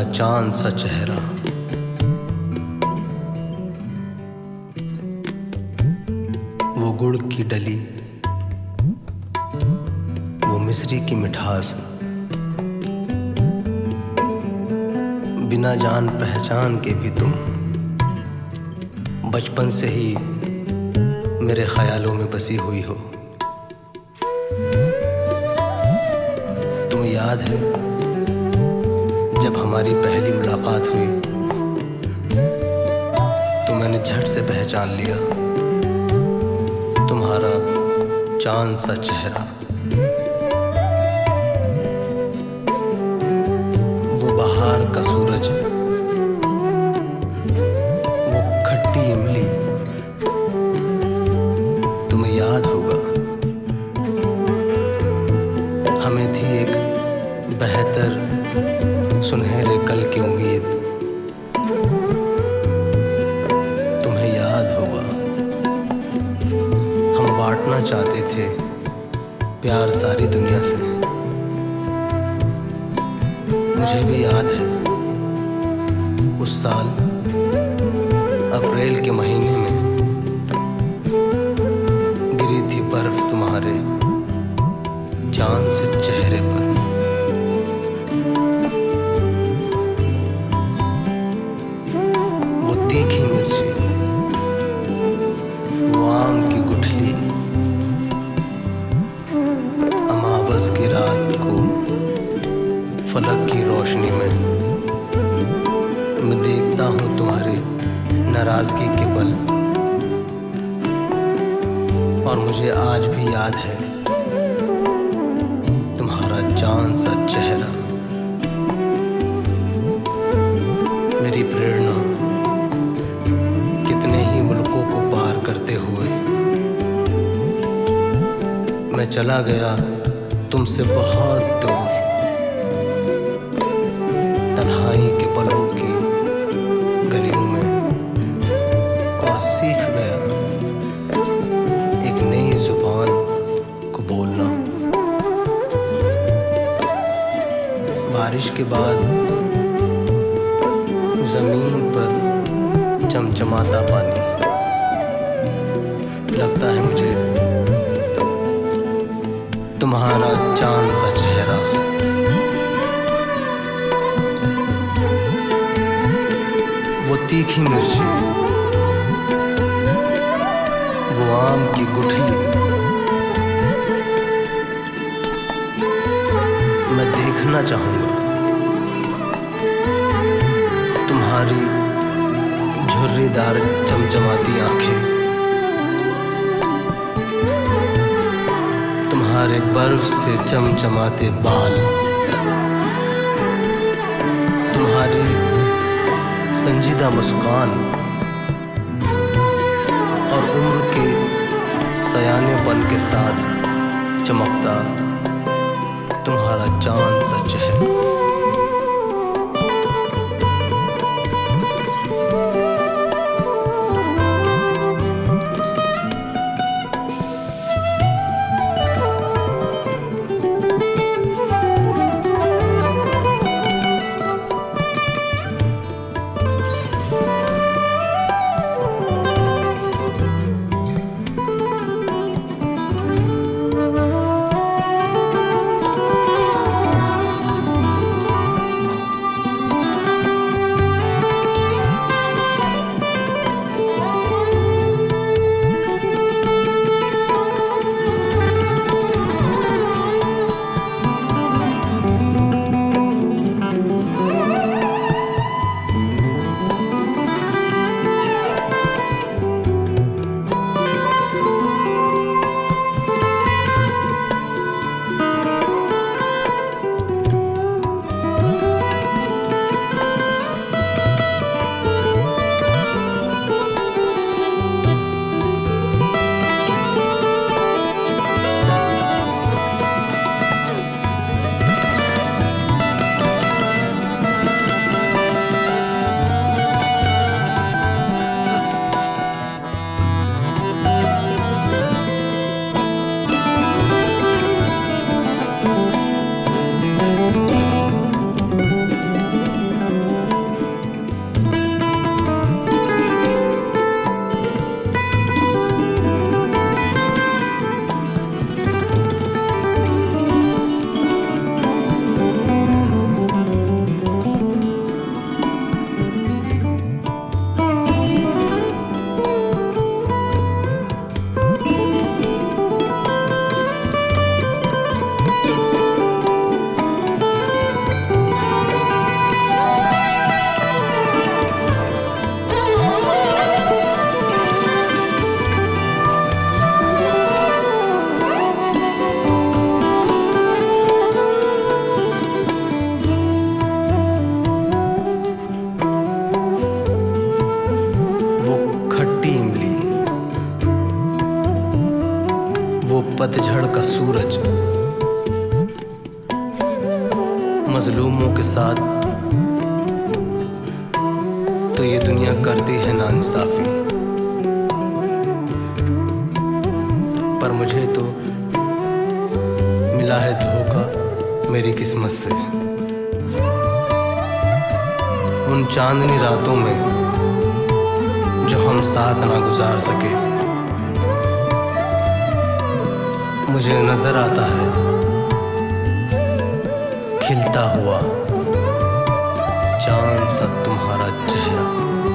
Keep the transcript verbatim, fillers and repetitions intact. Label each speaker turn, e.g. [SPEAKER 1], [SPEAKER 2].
[SPEAKER 1] चांद सा चेहरा। वो गुड़ की डली, वो मिश्री की मिठास, बिना जान पहचान के भी तुम बचपन से ही मेरे ख्यालों में बसी हुई हो। तुम्हें याद है जब हमारी पहली मुलाकात हुई तो मैंने झट से पहचान लिया तुम्हारा चांद सा चेहरा। वो बहार का सूरज, वो खट्टी इमली, तुम्हें याद होगा हमें थी एक बेहतर सुनहरे कल की उम्मीद। तुम्हें याद होगा हम बांटना चाहते थे प्यार सारी दुनिया से। मुझे भी याद है उस साल अप्रैल के महीने में गिरी थी बर्फ तुम्हारे चांद से चेहरे पर। वो तीखी मिर्ची, वो आम की गुठली, अमावस की रात को फलक की रोशनी में मैं देखता हूँ तुम्हारी नाराजगी के पल। और मुझे आज भी याद है तुम्हारा चांद सा चेहरा। मेरी प्रेरणा कितने ही मुल्कों को पार करते हुए मैं चला गया तुमसे बहुत दूर। तन्हाई के पलों की गलियों में और सीख गया एक नई जुबान को बोलना। बारिश के बाद जमीन पर चमचमाता पानी, लगता है मुझे तुम्हारा चांद सा चेहरा। वो तीखी मिर्ची, वो आम की गुठली, मैं देखना चाहूंगा तुम्हारी झुर्रीदार चमचमाती आंखें, तुम्हारे बर्फ से चमचमाते बाल, तुम्हारी संजीदा मुस्कान और उम्र के सयानेपन के साथ चमकता तुम्हारा चांद सा चेहरा। आज मजलूमों के साथ तो ये दुनिया करती है नाइंसाफी, पर मुझे तो मिला है धोखा मेरी किस्मत से। उन चांदनी रातों में जो हम साथ ना गुजार सके, मुझे नजर आता है खिलता हुआ चांद सा तुम्हारा चेहरा।